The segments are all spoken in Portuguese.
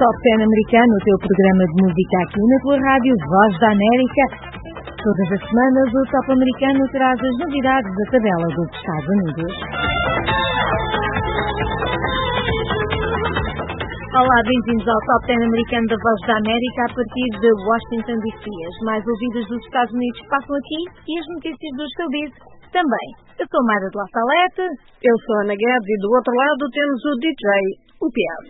Top 10 americano, o teu programa de música aqui na tua rádio Voz da América. Todas as semanas o Top americano traz as novidades da tabela dos Estados Unidos. Olá, bem-vindos ao Top 10 americano da Voz da América a partir de Washington DC. As mais ouvidas dos Estados Unidos passam aqui e as notícias do showbiz também. Eu sou Mara de La Salete. Eu sou Ana Guedes e do outro lado temos o DJ, o Piaf.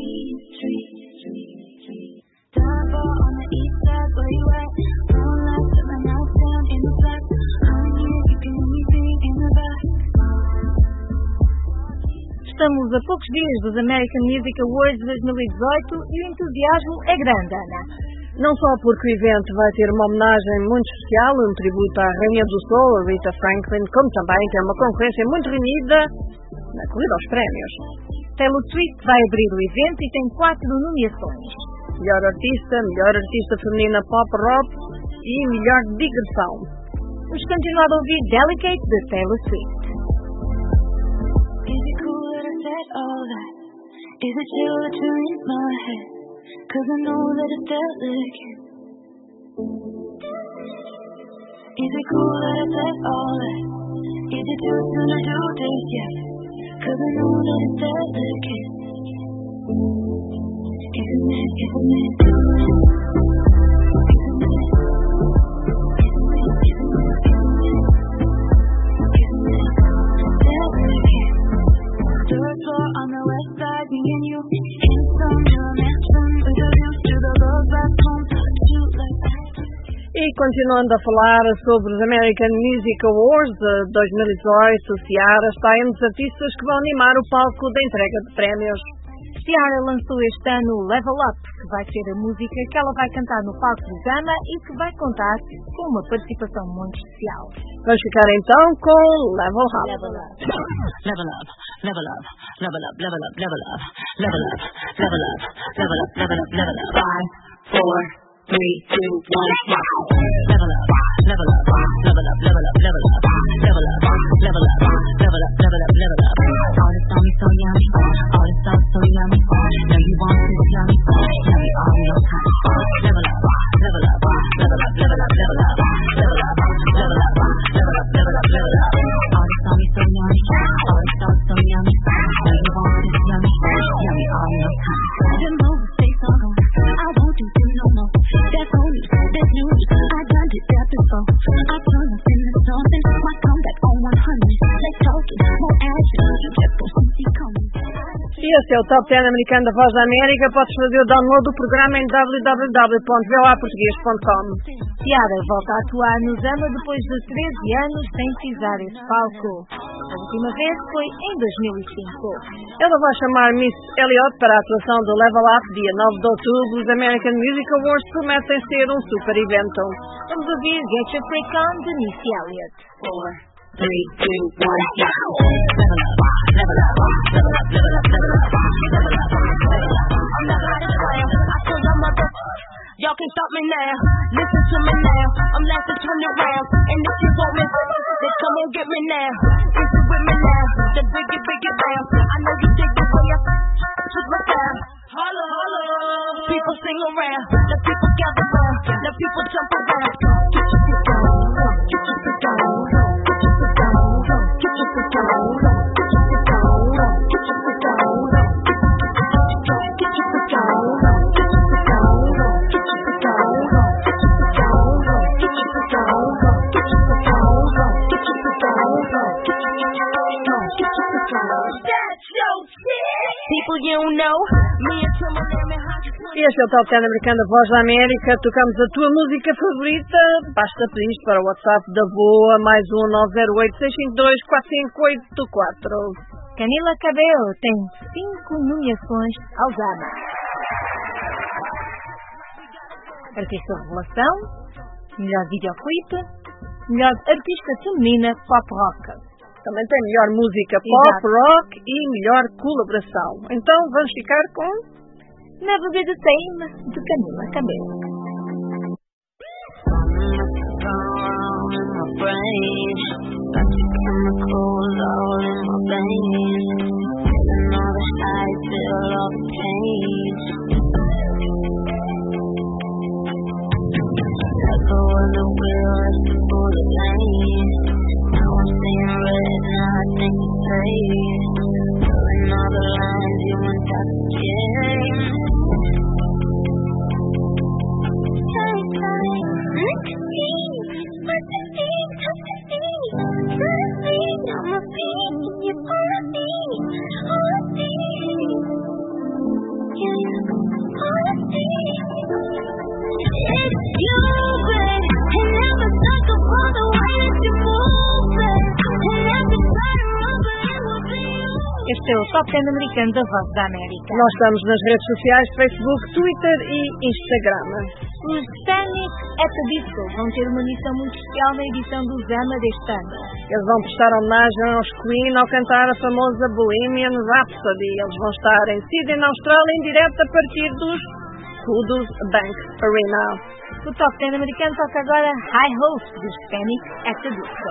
Estamos a poucos dias dos American Music Awards 2018 e o entusiasmo é grande, Ana. Não só porque o evento vai ter uma homenagem muito especial, um tributo à Rainha do Soul, a Rita Franklin, como também tem uma concorrência muito renhida na corrida aos prémios. Taylor Swift vai abrir o evento e tem 4 nomeações. Melhor artista feminina pop rock e melhor digressão. Vamos continuar a ouvir Delicate de Taylor Swift. Is it cool that I said all that? Is it chill that you're in my head? 'Cause I know that it's delicate. Is it cool that I said all that? Is it too soon to do this yet? 'Cause I know that it's delicate. Isn't it, isn't it? Third floor on the west side, me and you in some mansion with a view to the love back home. E continuando a falar sobre os American Music Awards de 2018, Ciara está entre os artistas que vão animar o palco da entrega de prémios. Ciara lançou este ano Level Up, que vai ser a música que ela vai cantar no palco do Gama e que vai contar com uma participação muito especial. Vamos ficar então com Level Up. Level Up. Level up, level up, level up, level up, level up, level up, level up, level up, level up, level up. 5, 4, 3, 2, 1, now. Level up, level up, level up, level up, level up, level up, level up, level up, level up, level up. All this on me so yummy, all this stuff so yummy. Now you want this yummy, yummy all your time. Level up, level up, level up, level up, level up, level up, level up, level up, level up, level up. All this on me so yummy, all this stuff so yummy. Now you want this yummy, yummy all your time. Them both say so long, I won't do this no more. That's old news, that's new news. I done did that before. I turn us into something. My comeback on 100. Let's talk it, more action. You just don't see coming. E esse é o Top 10 americano da Voz da América. Podes fazer o download do programa em www.voaportugues.com. Ciara volta a atuar no Gama depois de 13 anos sem pisar esse palco. A última vez foi em 2005. Ela vai chamar Miss Elliott para a atuação do Level Up dia 9 de outubro. Os American Music Awards prometem ser um super evento. Vamos ouvir Get Your Freak On de Miss Elliott. 4, 3, 2, 1, now. Level up, level up, level up, level up, level up, level up, level up. I'm not like a player, I told y'all my y'all can't stop me now. Listen to me now. I'm lasting 20 rounds, and if you want me, then come on get me now. Is it with me now? Then bring it down. I know you dig the way I took my time. Holla, holla. People sing around, the people gather round, the people jump around. Get your freak on, get your freak on, get your freak on, get your freak on, get your freak on, get your freak on, get your freak on, get your freak on. Este é o Top 10 americano da Voz da América. Tocamos a tua música favorita. Basta pedir para o WhatsApp da VOA mais 1-908-652-4584. Camila Cabello tem 5 nomeações ao Gama. Artista Revelação, melhor videoclipe, melhor artista feminina pop rock. Também tem melhor música pop rock e melhor colaboração. Então vamos ficar com Never Be the Same de Camila Cabello. chemicals all in my veins, feeling all the highs, feel all the pain. playing, pulling all the lines you want to game. Este é o Top 10 americano da Voz da América. Nós estamos nas redes sociais, Facebook, Twitter e Instagram. Os Panic at the Disco vão ter uma missão muito especial na edição do Zama deste ano. Eles vão prestar homenagem aos Queen ao cantar a famosa Bohemian Rhapsody. Eles vão estar em Sydney, na Austrália, em direto a partir dos Kudos Bank Arena. O Top 10 americano toca agora High Hopes dos Panic at the Disco.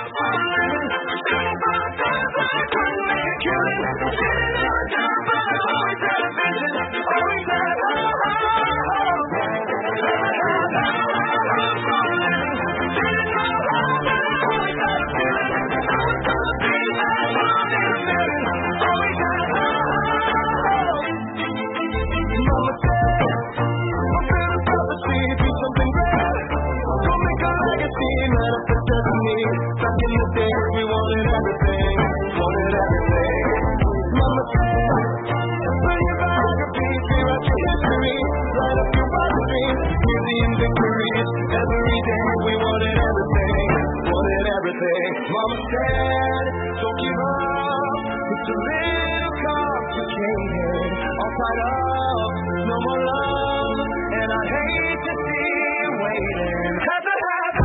Mama said, don't give up, it's a little complicated. All tied up, no more love, and I hate to see you waiting. Have to have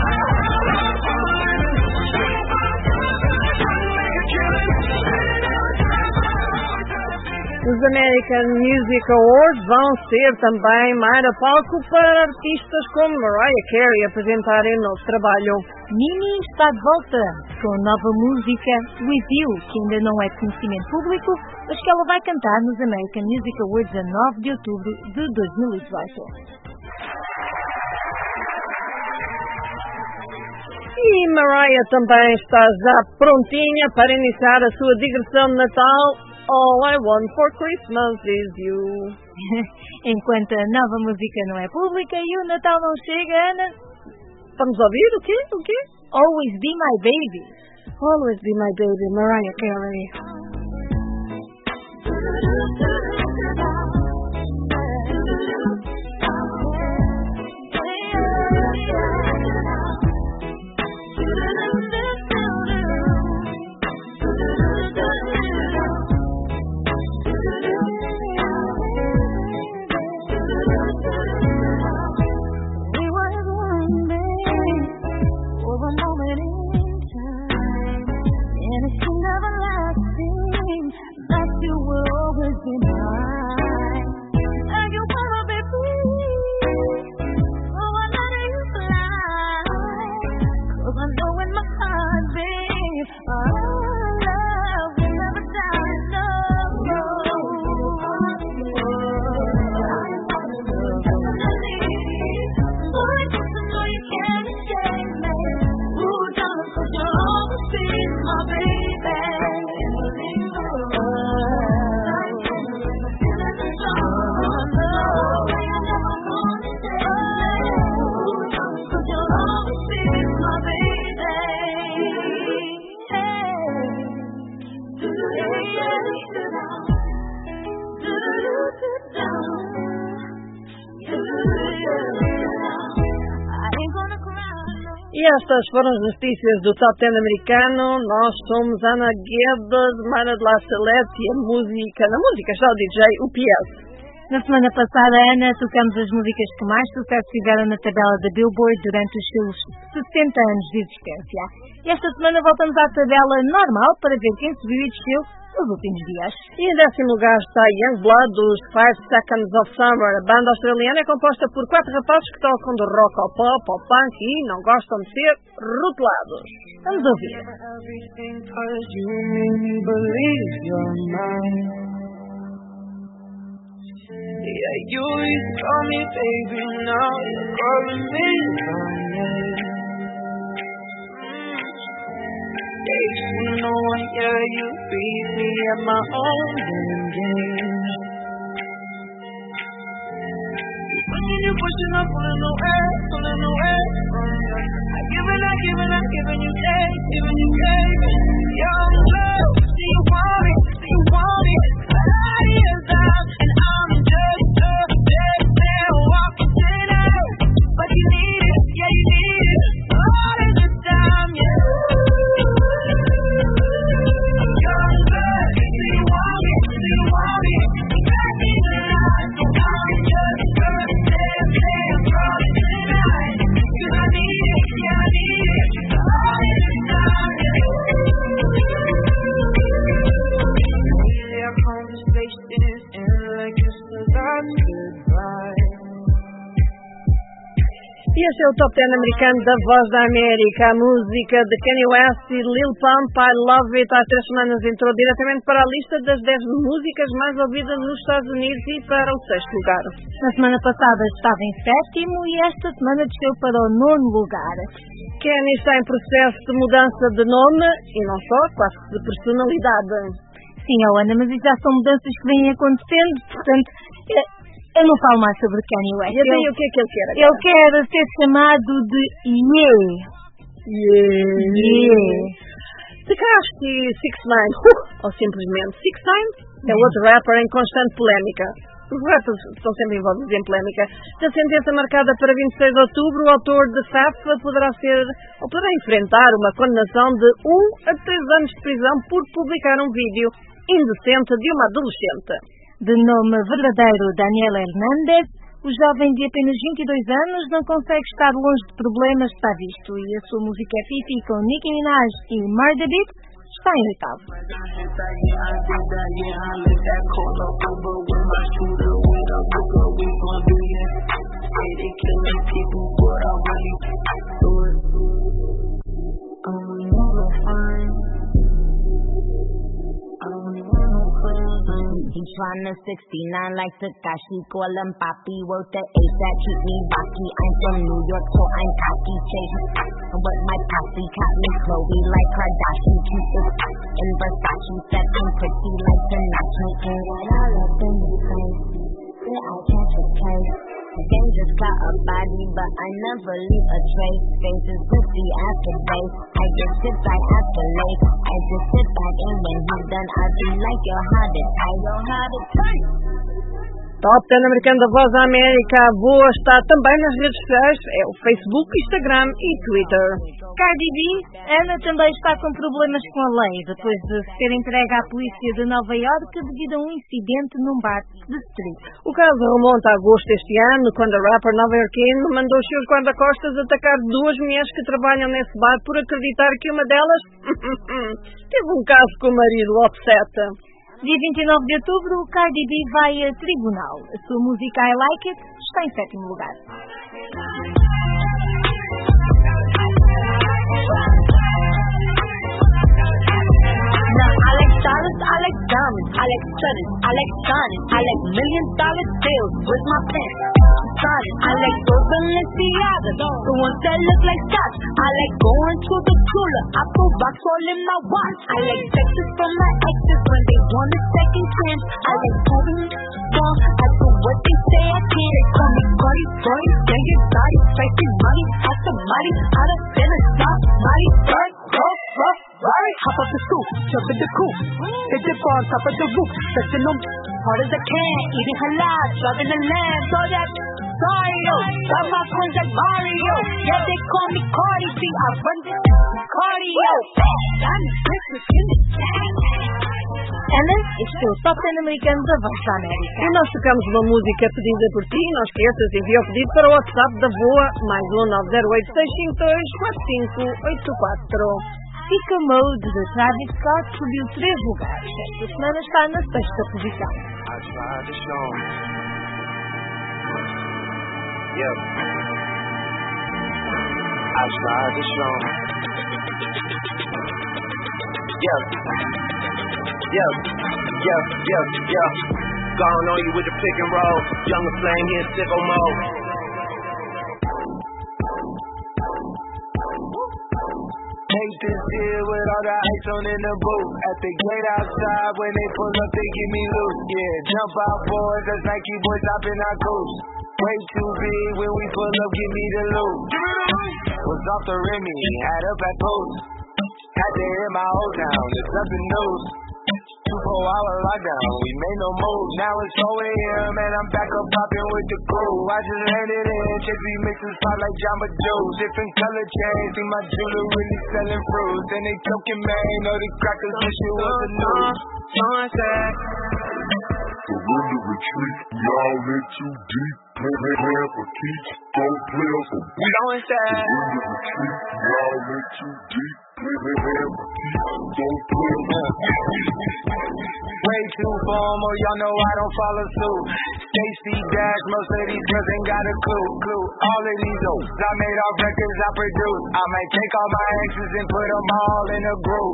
Os American Music Awards vão ser também Mayra palco para artistas como Mariah Carey apresentarem novo trabalho. Mimi está de volta com nova música With You, que ainda não é de conhecimento público, mas que ela vai cantar nos American Music Awards a 9 de outubro de 2018. E Mariah também está já prontinha para iniciar a sua digressão de Natal. All I Want for Christmas is You. Enquanto a nova música não é pública e o Natal não chega, Ana... Vamos ouvir o quê? O quê? Always Be My Baby. Always Be My Baby, Mariah Carey. E estas foram as notícias do Top 10 americano. Nós somos Ana Guedes, Mara de La Celeste e a música. Na música está o DJ UPS. Na semana passada, Ana, tocamos as músicas que mais sucesso fizeram na tabela da Billboard durante os seus 60 anos de existência. E esta semana voltamos à tabela normal para ver quem subiu e desceu nos últimos dias. E em 10º lugar está Youngblood dos 5 Seconds of Summer. A banda australiana é composta por 4 rapazes que tocam de rock ao pop, ao punk e não gostam de ser rotulados. Vamos ouvir. Yeah, you used to call me baby, now you're calling me honey. No one hear you beat me at my own game. You pushing up, pulling away. I giving you take. You're in love, do you want it? Body is out, and I'm just a dead man walking tonight. But you need it, yeah you need it, all of the time, yeah. I'm coming back, do you want it? Back me tonight, I'm just a dead man walking tonight. 'Cause I need it, yeah I need it, all of the time, yeah. Our conversations end like just a last goodbye. E este é o Top 10 americano da Voz da América. A música de Kanye West e Lil Pump, I Love It, há 3 semanas entrou diretamente para a lista das 10 músicas mais ouvidas nos Estados Unidos e para o 6º lugar. Na semana passada estava em 7º e esta semana desceu para o 9º lugar. Kanye está em processo de mudança de nome e não só, quase que de personalidade. Sim, Ana, mas isso já são mudanças que vêm acontecendo, portanto, eu não falo mais sobre Kanye West. E até o que é que ele quer agora? Ele quer ser chamado de Tekashi 6ix9ine, ou simplesmente 6ix9ine, é outro rapper em constante polémica. Os rappers estão sempre envolvidos em polémica. Da sentença marcada para 26 de outubro, o autor de FAF poderá enfrentar uma condenação de 1 a 3 anos de prisão por publicar um vídeo indecente de uma adolescente. De nome verdadeiro Daniel Hernandez, o jovem de apenas 22 anos não consegue estar longe de problemas, está visto, e a sua música é Fifi com Nicki Minaj e Murder Beat está em 8º. He tryna 69 like Tekashi, call him Papi, worth the ASAP, keep me rocky. I'm from New York, so I'm cocky, chase. But my posse caught me Chloe like Kardashian, keep it in Versace, said I'm pretty like Tanashi. And when I look in the face, yeah, I catch a case. They just got a body, but I never leave a trace. Faces pussy after base. I just sit back after late. I just sit back and when he's done, I be like, yo, how did I? Top 10 americano da Voz da América. A Voa está também nas redes sociais. É o Facebook, Instagram e Twitter. Cardi B, Ana também está com problemas com a lei, depois de ser entregue à polícia de Nova Iorque devido a um incidente num bar de street. O caso remonta a agosto deste ano, quando a rapper nova-iorquino mandou os seus guarda-costas atacar 2 mulheres que trabalham nesse bar por acreditar que uma delas teve um caso com o marido Offset. Dia 29 de outubro, Cardi B vai a tribunal. A sua música I Like It está em 7º lugar. I like dollars, I like diamonds, I like studders, I like shining, I like $1 million bills with my pen. I like those Balenciagas, the ones that look like dots. I like going to the cooler, I put rocks all in my watch. I like texts from my exes when they want a second chance. I like proving wrong, I do what they say I can't. They call me Cardi, gang it, body, tracing money, hot somebody, out of dinner, stop, money, bird, hop off the stoop, jump in the coop, hit the bar on top of the roof, touching them hard as I can, eating halal, driving the lamb, so that Mario, got my coins like Mario, yeah they call me Cardi B, I run this cardio, I'm Christmas in the gang. Ana, este é o Top 10 americano da Voz da América. E nós tocamos uma música pedida por ti, não esqueças, envia o pedido para o WhatsApp da Voa, mais 1-908-652-4584. Sicko Mode de Travis Scott subiu 3 lugares. Esta semana está na 6ª posição. Gone on you with the pick and roll. Younger flame here, sicko mode. Hey hate this year with all the ice on in the booth. At the gate outside, when they pull up, they give me loose. Yeah, jump out, boys, that's Nike boys hopping our coast. Way too big when we pull up, give me the loot. Was off the Remy, had up at post. Had to hit my old town, it's nothing news. 24-hour lockdown, we made no moves. Now it's 4 a.m. and I'm back up popping with the crew. I just landed in, check these mixes spot like Jamba Joe's. Different color chains, see my jeweler really selling fruits. And they joking, man, know the crackers, this shit was the news. Sunset. Surrender retreat, we all in too deep. Plan for keeps, don't play us a We going sad. Surrender retreat, we all in too deep. Plan for keeps, don't play us a Way too formal, y'all know I don't follow suit. Stacy Dash, most of these girls ain't got a clue. All of these O's, I made all records I produce. I might take all my exes and put them all in a group.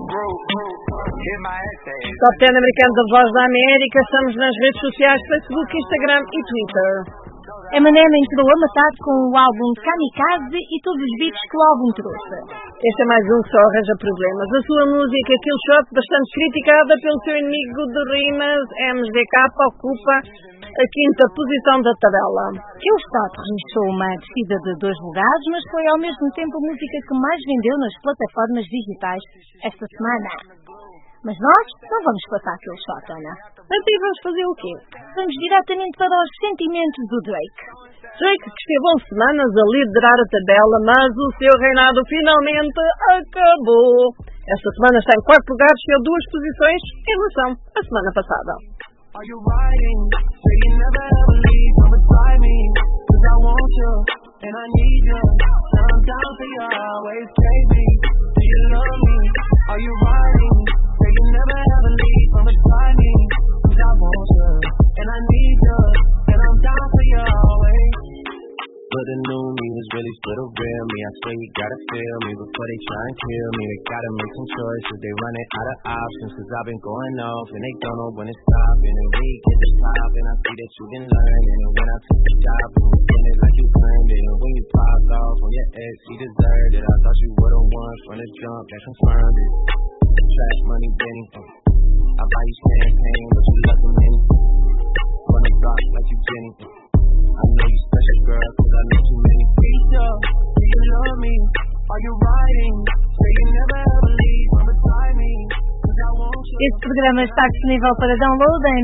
Hit my essays. Top 10 americano da Voz da América. Estamos nas redes sociais, Facebook, Instagram e Twitter. Eminem entrou a matar com o álbum Kamikaze e todos os beats que o álbum trouxe. Este é mais um que só arranja problemas. A sua música, Kill Shot, bastante criticada pelo seu inimigo de rimas, MGK, ocupa a 5ª posição da tabela. Kill Shot registrou uma descida de 2 lugares, mas foi ao mesmo tempo a música que mais vendeu nas plataformas digitais esta semana. Mas nós não vamos passar Kill Shot, Ana. Então vamos fazer o quê? Vamos diretamente para os sentimentos do Drake. Drake, que esteve 11 semanas a liderar a tabela, mas o seu reinado finalmente acabou. Esta semana está em 4º lugar, desceu 2 posições em relação à semana passada. Are you riding? Say you never ever leave from beside me. 'Cause I want you, and I need you. And I'm down for you always, baby. Do you love me? Are you riding? Say you never ever leave from beside me. 'Cause I want you, and I need you. And I'm down for you always. But the new me was really for the real me. I swear you gotta feel me before they try and kill me. They gotta make some choices, they running out of options. 'Cause I've been going off and they don't know when it's stopping. And we get the top and I see that you've been learning. And when I took the job, you was feeling it like you earned it. And when you popped off on your ex, he deserved it. I thought you were the one from the jump that confirmed it. Trash money, Benny. I buy you champagne, but you love them in. On the block like you Jenny. I know you special, girl, 'cause I know too many people. Do you love me? Are you riding? Say you never ever leave from beside me. 'Cause I want you. Este programa está disponível para download em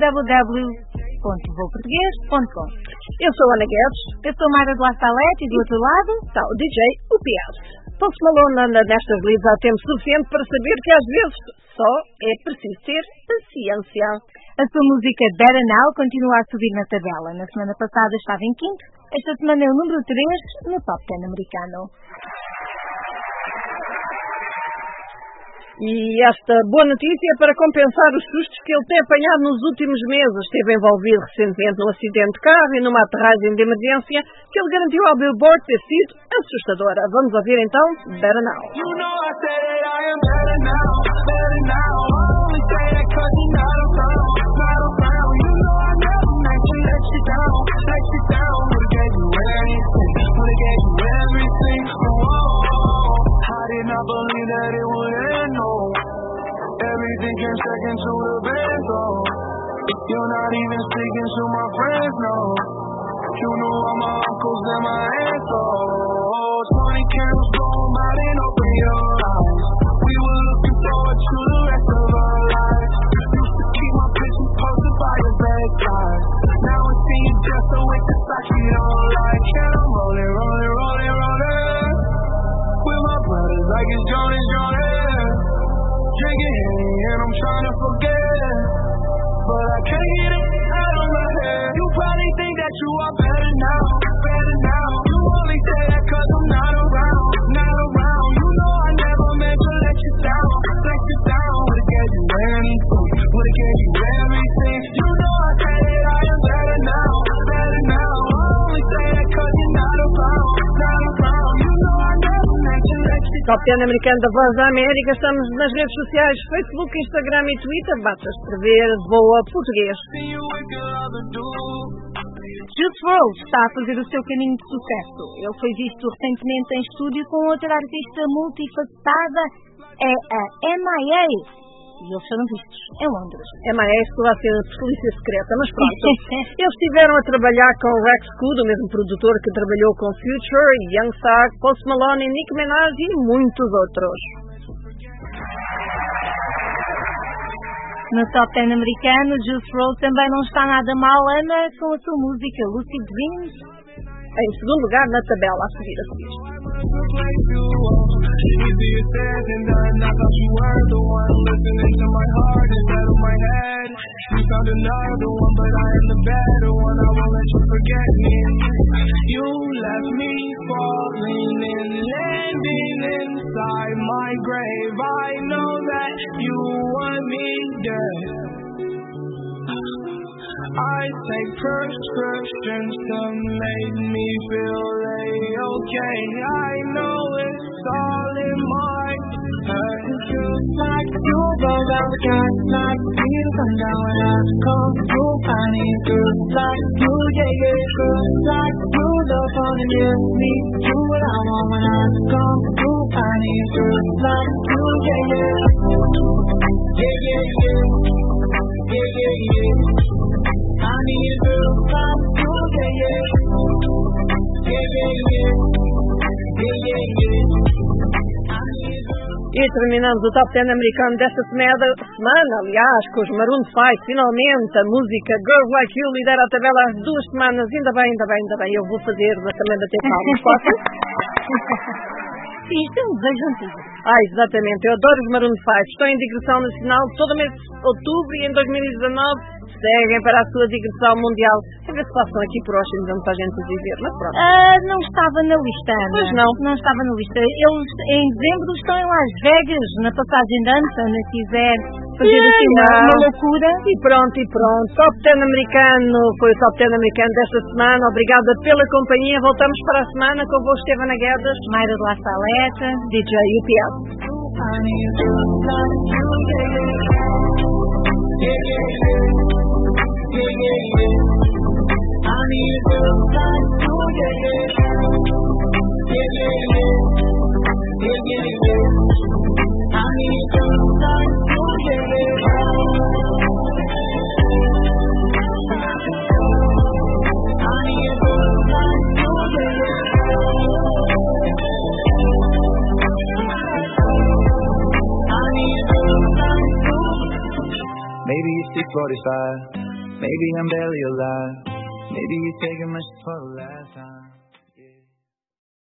www.voportugues.com. Eu sou Ana Guedes. Eu sou Mara de La Salete e do outro lado Está o DJ, o Piazza. Post Malone anda nestas leads há tempo suficiente para saber que às vezes só é preciso ter paciência. A sua música Better Now continua a subir na tabela. Na semana passada estava em 5º, esta semana é o número 3 no Top 10 americano. E esta boa notícia é para compensar os sustos que ele tem apanhado nos últimos meses. Esteve envolvido recentemente num acidente de carro e numa aterragem de emergência que ele garantiu ao Billboard ter sido assustadora. Vamos ouvir então Better Now. You know I said that I am better now, better now. I only say that 'cause you're not around, not around. You know I never meant to let you down, let you down. Would've gave you anything, would've gave you everything. Oh, I did not believe that it would end, no. Everything came second to the best, oh. You're not even speaking to my friends, no. You know all my uncles and my aunts, oh. 20 candles blowing out and open your eyes. We were looking forward to the rest of our lives. Used to keep my pictures posted by your bedside. Now it seems just a waste of sight you don't like. And I'm rolling, rolling, rolling, rolling with my brothers like it's Jonas, Jonas. Drinking Henny and I'm trying to forget, but I can't get it out of my head. You probably think that you are better now, better now. You only say that 'cause I'm not around, not around. You know I never meant to let you down, let you down. Would've gave you anything, would've gave you everything. You know I said that I am better now, better now. I only say that 'cause you're not around, not around. You know I never meant to let you down. Top 10 americano da Voz da América. Estamos nas redes sociais, Facebook, Instagram e Twitter. Basta escrever Voa Português. See you with your other dude. Juice WRLD está a fazer o seu caminho de sucesso. Ele foi visto recentemente em estúdio com outra artista multifacetada, é a M.I.A. E eles foram vistos em Londres. M.I.A. estou a ser polícia secreta, mas pronto. Eles estiveram a trabalhar com Rex Good, o mesmo produtor que trabalhou com Future, Young Thug, Post Malone, Nicki Minaj e muitos outros. No top 10 americano, Juice WRLD também não está nada mal, Ana, com a sua música Lucid Dreams. Em segundo lugar na tabela, a seguir. Easier said than done. I thought you were the one listening to my heart instead of my head. You found another one, but I am the better one. I won't let you forget me. You left me falling and landing inside my grave. I know that you want me dead. I take prescriptions to make me feel okay. I know it's all in my head. It's just like you go down the gas, like you come down when I come through. I need good like you, yeah, yeah. Good like you love on and give me do what I want when I come through. I need good like you, yeah, yeah. Yeah, yeah, yeah. Yeah, yeah, yeah. I need a girl like you, yeah, yeah. Yeah, yeah, yeah. Yeah, yeah, yeah. E terminamos o Top 10 americano desta semana, aliás, com os Maroon 5, finalmente, a música Girls Like You lidera a tabela há 2 semanas, ainda bem, eu vou fazer, mas também bater palmas, posso? Sim, isto é um desejo antigo. Exatamente, eu adoro os Maroon 5, estão em digressão nacional todo mês de outubro e em 2019 seguem para a sua digressão mundial. A ver se passam aqui por Washington, muita gente a dizer, mas pronto. Não estava na lista, Ana. Pois não. Não estava na lista. Eles em dezembro estão em Las Vegas, na passagem de ano, se Ana quiser fazer assim uma loucura. E pronto. Top 10 americano, foi o Top 10 americano desta semana. Obrigada pela companhia. Voltamos para a semana com o voo Estevana Guedes, Mayra de La Saleta, DJ UPS. Maybe it's 6:45, maybe I'm barely alive, maybe you're taking my shit for the last time.